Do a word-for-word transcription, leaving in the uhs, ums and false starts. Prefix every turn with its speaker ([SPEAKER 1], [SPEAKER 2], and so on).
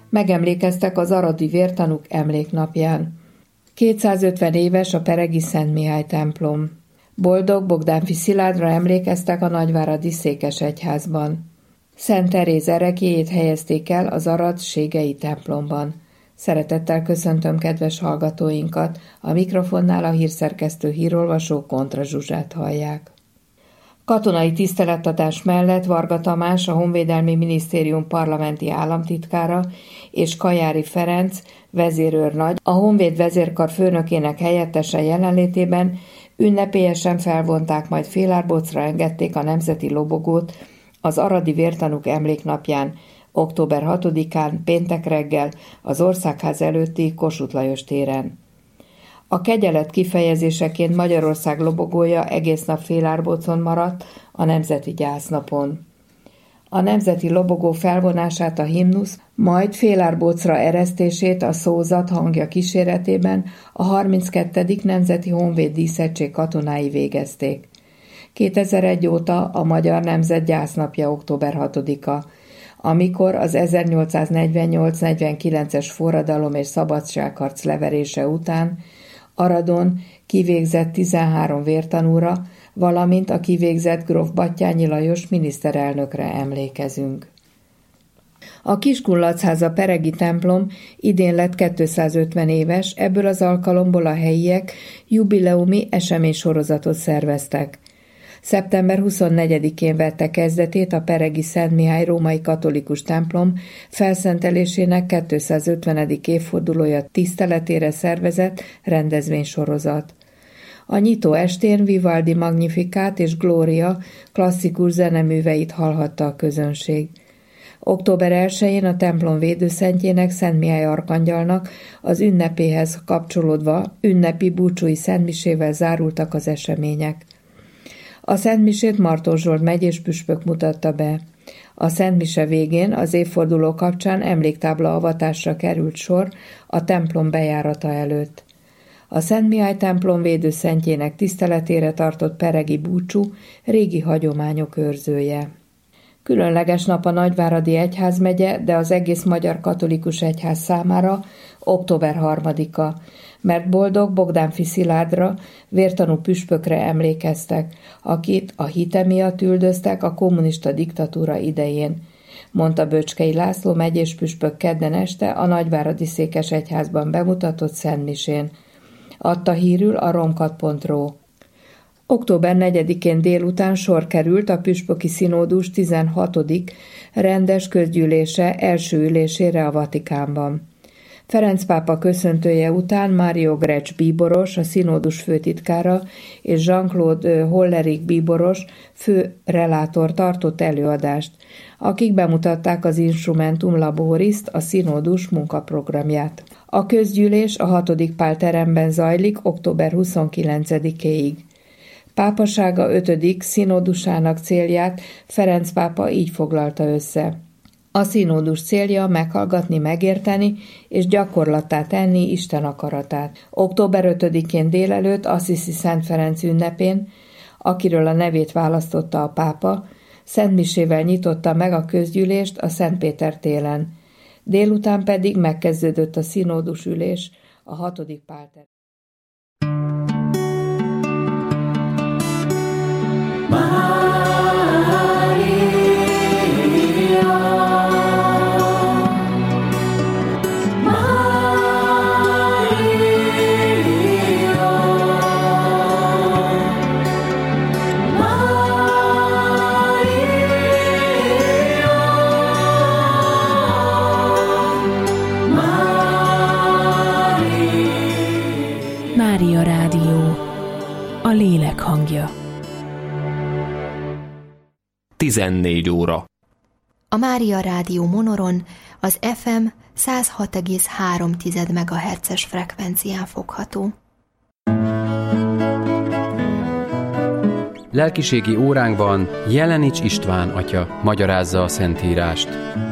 [SPEAKER 1] Megemlékeztek az aradi vértanúk emléknapján. kétszázötven éves a peregi Szent Mihály templom. Boldog Bogdánffy Szilárdra emlékeztek a nagyváradi székesegyházban. Szent Teréz ereklyéjét helyezték el az arad ségei templomban. Szeretettel köszöntöm kedves hallgatóinkat, a mikrofonnál a hírszerkesztő hírolvasó Kontra Zsuzsát hallják. Katonai tiszteletadás mellett Varga Tamás, a Honvédelmi Minisztérium parlamenti államtitkára, és Kajári Ferenc, vezérőrnagy, a Honvéd vezérkar főnökének helyettese jelenlétében ünnepélyesen felvonták, majd félárbocra engedték a nemzeti lobogót az aradi vértanúk emléknapján, október hatodikán, péntek reggel az Országház előtti Kossuth Lajos téren. A kegyelet kifejezéseként Magyarország lobogója egész nap félárbocon maradt a Nemzeti Gyásznapon. A nemzeti lobogó felvonását a himnusz, majd félárbocra eresztését a szózat hangja kíséretében a harminckettedik Nemzeti Honvéd Díszettség katonái végezték. kétezer-egy óta a Magyar Nemzet Gyásznapja október hatodika, amikor az ezernyolcszáznegyvennyolc-negyvenkilences forradalom és szabadságharc leverése után Aradon kivégzett tizenhárom vértanúra, valamint a kivégzett gróf Batthyány Lajos miniszterelnökre emlékezünk. A Kiskunlachháza peregi templom idén lett kétszázötven éves, ebből az alkalomból a helyiek jubileumi eseménysorozatot szerveztek. szeptember huszonnegyedikén vette kezdetét a peregi Szent Mihály római katolikus templom felszentelésének kétszázötvenedik évfordulója tiszteletére szervezett rendezvénysorozat. A nyitó estén Vivaldi Magnificat és Gloria klasszikus zeneműveit hallhatta a közönség. október elsején a templom védőszentjének, Szent Mihály arkangyalnak az ünnepéhez kapcsolódva ünnepi búcsúi szentmisével zárultak az események. A szentmisét Martós Zsolt megyés püspök mutatta be. A szentmise végén az évforduló kapcsán emléktábla avatásra került sor a templom bejárata előtt. A Szent Mihály templom védőszentjének tiszteletére tartott peregi búcsú régi hagyományok őrzője. Különleges nap a Nagyváradi Egyházmegye, de az egész magyar katolikus egyház számára október harmadika, mert Boldog Bogdánffy Szilárdra, vértanú püspökre emlékeztek, akit a hite miatt üldöztek a kommunista diktatúra idején, mondta Böcskei László megyés püspök kedden este a Nagyváradi Székesegyházban bemutatott szentmisén. Adta hírül a romkat pont ro. október negyedikén délután sor került a püspöki színódus tizenhatodik rendes közgyűlése első ülésére a Vatikánban. Ferenc pápa köszöntője után Mário Grecs bíboros, a színódus főtitkára, és Jean-Claude Hollerich bíboros, fő relátor tartott előadást, akik bemutatták az Instrumentum Laboriszt, a színódus munkaprogramját. A közgyűlés a hatodik Pál teremben zajlik október huszonkilencedikéig. Pápasága ötödik színódusának célját Ferenc pápa így foglalta össze. A színódus célja meghallgatni, megérteni és gyakorlattá tenni Isten akaratát. október ötödikén délelőtt Assisi Szent Ferenc ünnepén, akiről a nevét választotta a pápa, szentmisével nyitotta meg a közgyűlést a Szent Péter téren. Délután pedig megkezdődött a színódus ülés a hatodik Pál teremben.
[SPEAKER 2] Mária Rádió, a lélek hangja.
[SPEAKER 3] tizennégy óra.
[SPEAKER 4] A Mária Rádió Monoron az ef em száz hat egész három megahertzes frekvencián fogható.
[SPEAKER 5] Lelkiségi óránkban Jelenics István atya magyarázza a Szentírást.